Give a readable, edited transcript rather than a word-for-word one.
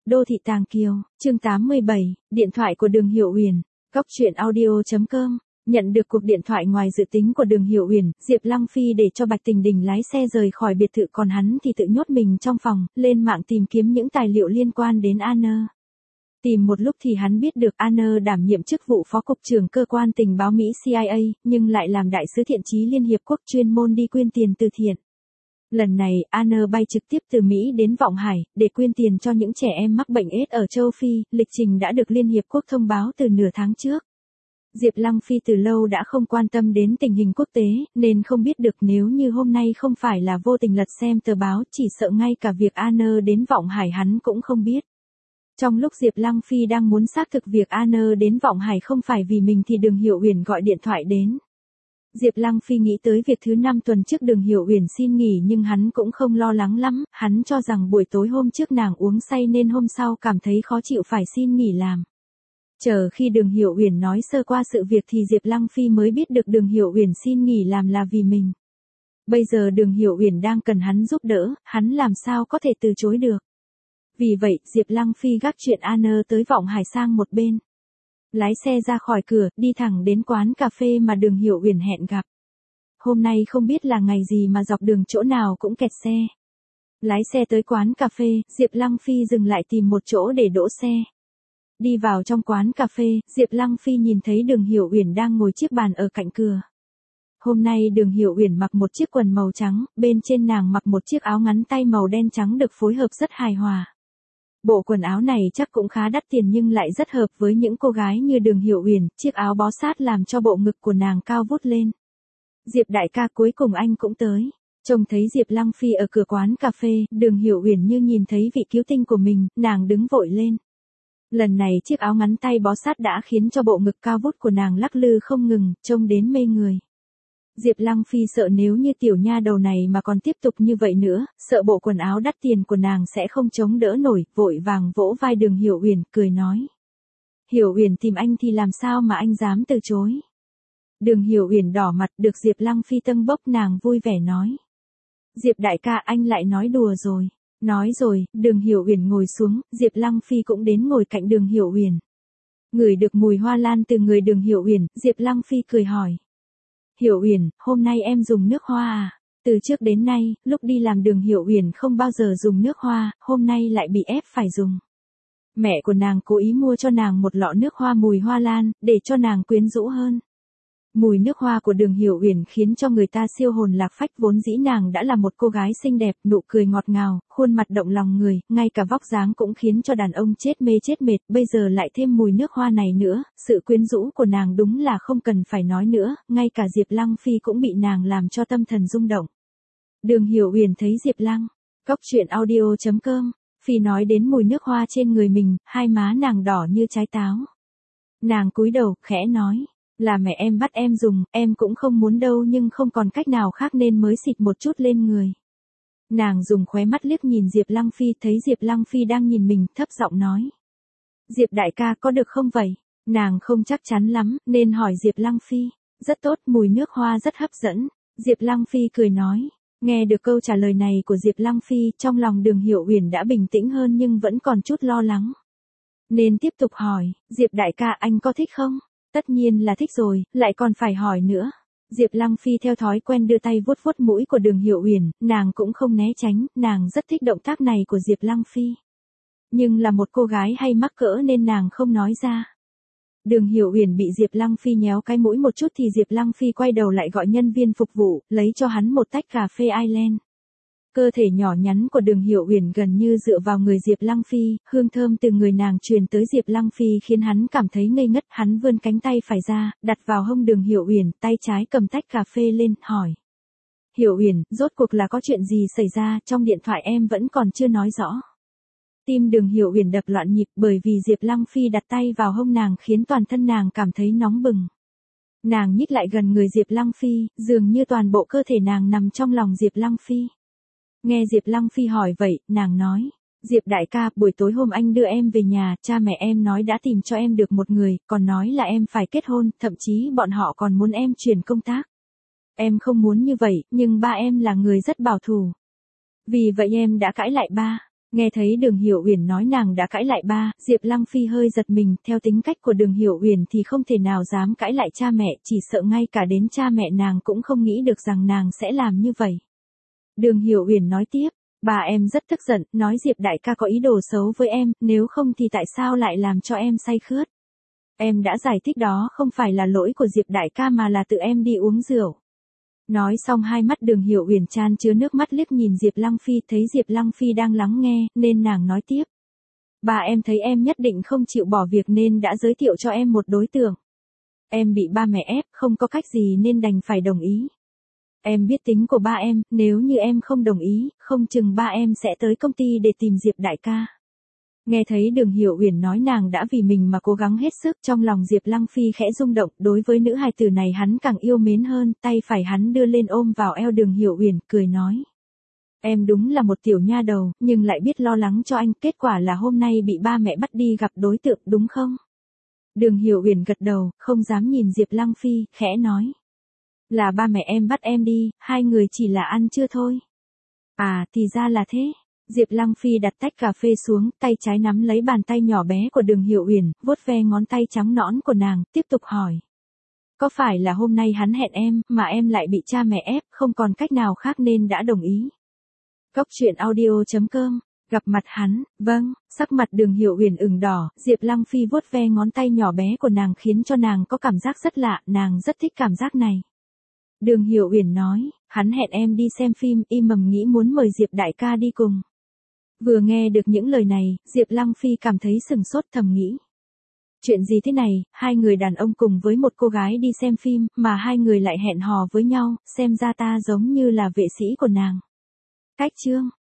Đô thị Tàng Kiều, chương 87, điện thoại của Đường Hiểu Uyển. Góc truyện audio.com. Nhận được cuộc điện thoại ngoài dự tính của Đường Hiểu Uyển, Diệp Lăng Phi để cho Bạch Tình Đình lái xe rời khỏi biệt thự, còn hắn thì tự nhốt mình trong phòng, lên mạng tìm kiếm những tài liệu liên quan đến An. Tìm một lúc thì hắn biết được An đảm nhiệm chức vụ phó cục trưởng cơ quan tình báo Mỹ CIA, nhưng lại làm đại sứ thiện chí Liên Hiệp Quốc chuyên môn đi quyên tiền từ thiện. Lần này, An bay trực tiếp từ Mỹ đến Vọng Hải, để quyên tiền cho những trẻ em mắc bệnh AIDS ở châu Phi, lịch trình đã được Liên Hiệp Quốc thông báo từ nửa tháng trước. Diệp Lăng Phi từ lâu đã không quan tâm đến tình hình quốc tế, nên không biết được nếu như hôm nay không phải là vô tình lật xem tờ báo, chỉ sợ ngay cả việc An đến Vọng Hải hắn cũng không biết. Trong lúc Diệp Lăng Phi đang muốn xác thực việc An đến Vọng Hải không phải vì mình thì Đường Hiểu Uyển gọi điện thoại đến. Diệp Lăng Phi nghĩ tới việc thứ 5 tuần trước Đường Hiểu Uyển xin nghỉ, nhưng hắn cũng không lo lắng lắm, hắn cho rằng buổi tối hôm trước nàng uống say nên hôm sau cảm thấy khó chịu phải xin nghỉ làm. Chờ khi Đường Hiểu Uyển nói sơ qua sự việc thì Diệp Lăng Phi mới biết được Đường Hiểu Uyển xin nghỉ làm là vì mình. Bây giờ Đường Hiểu Uyển đang cần hắn giúp đỡ, hắn làm sao có thể từ chối được. Vì vậy, Diệp Lăng Phi gác chuyện An tới Vọng Hải sang một bên. Lái xe ra khỏi cửa, đi thẳng đến quán cà phê mà Đường Hiểu Uyển hẹn gặp. Hôm nay không biết là ngày gì mà dọc đường chỗ nào cũng kẹt xe. Lái xe tới quán cà phê, Diệp Lăng Phi dừng lại tìm một chỗ để đỗ xe. Đi vào trong quán cà phê, Diệp Lăng Phi nhìn thấy Đường Hiểu Uyển đang ngồi chiếc bàn ở cạnh cửa. Hôm nay Đường Hiểu Uyển mặc một chiếc quần màu trắng, bên trên nàng mặc một chiếc áo ngắn tay màu đen trắng được phối hợp rất hài hòa. Bộ quần áo này chắc cũng khá đắt tiền nhưng lại rất hợp với những cô gái như Đường Hiểu Uyển, chiếc áo bó sát làm cho bộ ngực của nàng cao vút lên. Diệp đại ca, cuối cùng anh cũng tới. Trông thấy Diệp Lăng Phi ở cửa quán cà phê, Đường Hiểu Uyển như nhìn thấy vị cứu tinh của mình, nàng đứng vội lên. Lần này chiếc áo ngắn tay bó sát đã khiến cho bộ ngực cao vút của nàng lắc lư không ngừng, trông đến mê người. Diệp Lăng Phi sợ nếu như tiểu nha đầu này mà còn tiếp tục như vậy nữa, sợ bộ quần áo đắt tiền của nàng sẽ không chống đỡ nổi, vội vàng vỗ vai Đường Hiểu Uyển, cười nói. Hiểu Uyển tìm anh thì làm sao mà anh dám từ chối. Đường Hiểu Uyển đỏ mặt, được Diệp Lăng Phi tâng bốc, nàng vui vẻ nói. Diệp đại ca, anh lại nói đùa rồi. Nói rồi, Đường Hiểu Uyển ngồi xuống, Diệp Lăng Phi cũng đến ngồi cạnh Đường Hiểu Uyển. Ngửi được mùi hoa lan từ người Đường Hiểu Uyển, Diệp Lăng Phi cười hỏi. Hiểu Uyển, hôm nay em dùng nước hoa à? Từ trước đến nay, lúc đi làm Đường Hiểu Uyển không bao giờ dùng nước hoa, hôm nay lại bị ép phải dùng. Mẹ của nàng cố ý mua cho nàng một lọ nước hoa mùi hoa lan, để cho nàng quyến rũ hơn. Mùi nước hoa của Đường Hiểu Uyển khiến cho người ta siêu hồn lạc phách, vốn dĩ nàng đã là một cô gái xinh đẹp, nụ cười ngọt ngào, khuôn mặt động lòng người, ngay cả vóc dáng cũng khiến cho đàn ông chết mê chết mệt, bây giờ lại thêm mùi nước hoa này nữa, sự quyến rũ của nàng đúng là không cần phải nói nữa, ngay cả Diệp Lăng Phi cũng bị nàng làm cho tâm thần rung động. Đường Hiểu Uyển thấy Diệp Lăng, góc truyện audio.com, Phi nói đến mùi nước hoa trên người mình, hai má nàng đỏ như trái táo. Nàng cúi đầu, khẽ nói. Là mẹ em bắt em dùng, em cũng không muốn đâu nhưng không còn cách nào khác nên mới xịt một chút lên người. Nàng dùng khóe mắt liếc nhìn Diệp Lăng Phi, thấy Diệp Lăng Phi đang nhìn mình, thấp giọng nói. Diệp đại ca, có được không vậy? Nàng không chắc chắn lắm, nên hỏi Diệp Lăng Phi. Rất tốt, mùi nước hoa rất hấp dẫn. Diệp Lăng Phi cười nói. Nghe được câu trả lời này của Diệp Lăng Phi, trong lòng Đường Hiểu Uyển đã bình tĩnh hơn nhưng vẫn còn chút lo lắng. Nên tiếp tục hỏi, Diệp đại ca, anh có thích không? Tất nhiên là thích rồi, lại còn phải hỏi nữa. Diệp Lăng Phi theo thói quen đưa tay vuốt vuốt mũi của Đường Hiểu Uyển, nàng cũng không né tránh, nàng rất thích động tác này của Diệp Lăng Phi. Nhưng là một cô gái hay mắc cỡ nên nàng không nói ra. Đường Hiểu Uyển bị Diệp Lăng Phi nhéo cái mũi một chút thì Diệp Lăng Phi quay đầu lại gọi nhân viên phục vụ, lấy cho hắn một tách cà phê Ireland. Cơ thể nhỏ nhắn của Đường Hiểu Uyển gần như dựa vào người Diệp Lăng Phi, hương thơm từ người nàng truyền tới Diệp Lăng Phi khiến hắn cảm thấy ngây ngất, hắn vươn cánh tay phải ra, đặt vào hông Đường Hiểu Uyển, tay trái cầm tách cà phê lên, hỏi. Hiểu Uyển, rốt cuộc là có chuyện gì xảy ra, trong điện thoại em vẫn còn chưa nói rõ. Tim Đường Hiểu Uyển đập loạn nhịp bởi vì Diệp Lăng Phi đặt tay vào hông nàng khiến toàn thân nàng cảm thấy nóng bừng. Nàng nhích lại gần người Diệp Lăng Phi, dường như toàn bộ cơ thể nàng nằm trong lòng Diệp Lăng Phi. Nghe Diệp Lăng Phi hỏi vậy, nàng nói, Diệp đại ca, buổi tối hôm anh đưa em về nhà, cha mẹ em nói đã tìm cho em được một người, còn nói là em phải kết hôn, thậm chí bọn họ còn muốn em chuyển công tác. Em không muốn như vậy, nhưng ba em là người rất bảo thủ. Vì vậy em đã cãi lại ba. Nghe thấy Đường Hiểu Uyển nói nàng đã cãi lại ba, Diệp Lăng Phi hơi giật mình, theo tính cách của Đường Hiểu Uyển thì không thể nào dám cãi lại cha mẹ, chỉ sợ ngay cả đến cha mẹ nàng cũng không nghĩ được rằng nàng sẽ làm như vậy. Đường Hiểu Uyển nói tiếp, bà em rất tức giận, nói Diệp đại ca có ý đồ xấu với em, nếu không thì tại sao lại làm cho em say khướt. Em đã giải thích đó không phải là lỗi của Diệp đại ca mà là tự em đi uống rượu. Nói xong hai mắt Đường Hiểu Uyển chan chứa nước mắt liếc nhìn Diệp Lăng Phi, thấy Diệp Lăng Phi đang lắng nghe, nên nàng nói tiếp. Bà em thấy em nhất định không chịu bỏ việc nên đã giới thiệu cho em một đối tượng. Em bị ba mẹ ép, không có cách gì nên đành phải đồng ý. Em biết tính của ba em, nếu như em không đồng ý, không chừng ba em sẽ tới công ty để tìm Diệp đại ca. Nghe thấy Đường Hiểu Uyển nói nàng đã vì mình mà cố gắng hết sức, trong lòng Diệp Lăng Phi khẽ rung động, đối với nữ hài tử này hắn càng yêu mến hơn, tay phải hắn đưa lên ôm vào eo Đường Hiểu Uyển, cười nói. Em đúng là một tiểu nha đầu, nhưng lại biết lo lắng cho anh, kết quả là hôm nay bị ba mẹ bắt đi gặp đối tượng đúng không? Đường Hiểu Uyển gật đầu, không dám nhìn Diệp Lăng Phi, khẽ nói. Là ba mẹ em bắt em đi, hai người chỉ là ăn trưa thôi. À, thì ra là thế. Diệp Lăng Phi đặt tách cà phê xuống, tay trái nắm lấy bàn tay nhỏ bé của Đường Hiểu Uyển, vuốt ve ngón tay trắng nõn của nàng, tiếp tục hỏi. Có phải là hôm nay hắn hẹn em, mà em lại bị cha mẹ ép, không còn cách nào khác nên đã đồng ý? Cốc truyện audio.com. Gặp mặt hắn, vâng, sắc mặt Đường Hiểu Uyển ửng đỏ, Diệp Lăng Phi vuốt ve ngón tay nhỏ bé của nàng khiến cho nàng có cảm giác rất lạ, nàng rất thích cảm giác này. Đường Hiểu Uyển nói, hắn hẹn em đi xem phim, y mầm nghĩ muốn mời Diệp đại ca đi cùng. Vừa nghe được những lời này, Diệp Lăng Phi cảm thấy sừng sốt thầm nghĩ. Chuyện gì thế này, hai người đàn ông cùng với một cô gái đi xem phim, mà hai người lại hẹn hò với nhau, xem ra ta giống như là vệ sĩ của nàng. Cách chương.